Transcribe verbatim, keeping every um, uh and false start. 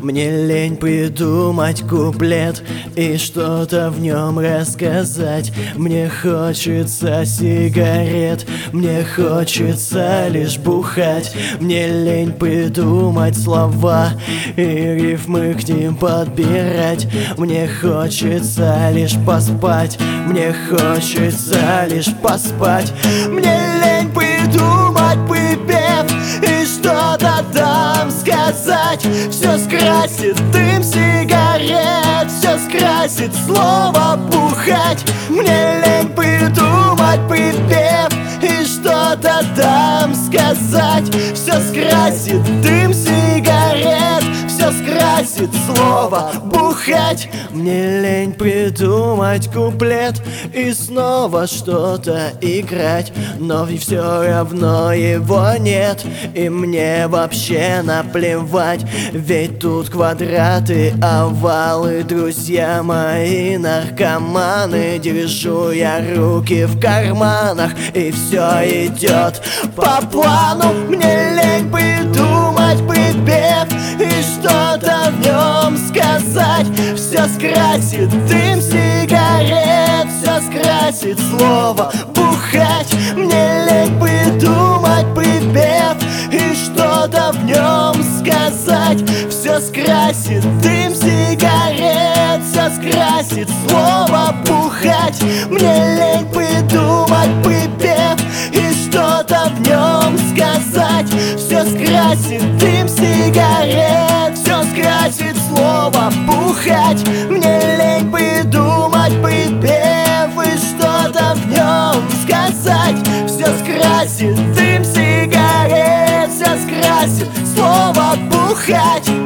Мне лень придумать куплет и что-то в нем рассказать. Мне хочется сигарет, мне хочется лишь бухать. Мне лень придумать слова и рифмы к ним подбирать. Мне хочется лишь поспать, мне хочется лишь поспать. Мне лень придумать припев и что-то там сказать. Все скрасит дым сигарет, все скрасит слово бухать. Мне лень придумать припев и что-то там сказать. Все скрасит дым сигарет, все скрасит слово бухать. Мне лень придумать куплет и снова что-то играть, но и все равно его нет, и мне вообще наплевать. Ведь тут квадраты, овалы, друзья мои наркоманы. Держу я руки в карманах, и все идет по плану. Мне лень придумать припев и что-то в нем сказать. Все скрасит дым сигарет, все скрасит слово бухать. Мне лень придумать припев и что-то в нем сказать. Все скрасит дым сигарет, все скрасит слово бухать. Мне лень придумать припев и что-то в нем сказать. Все скрасит дым сигарет, все скрасит слово бухать. Мне лень придумать припев и что-то в нем сказать. Все скрасит дым сигарет, все скрасит слово бухать.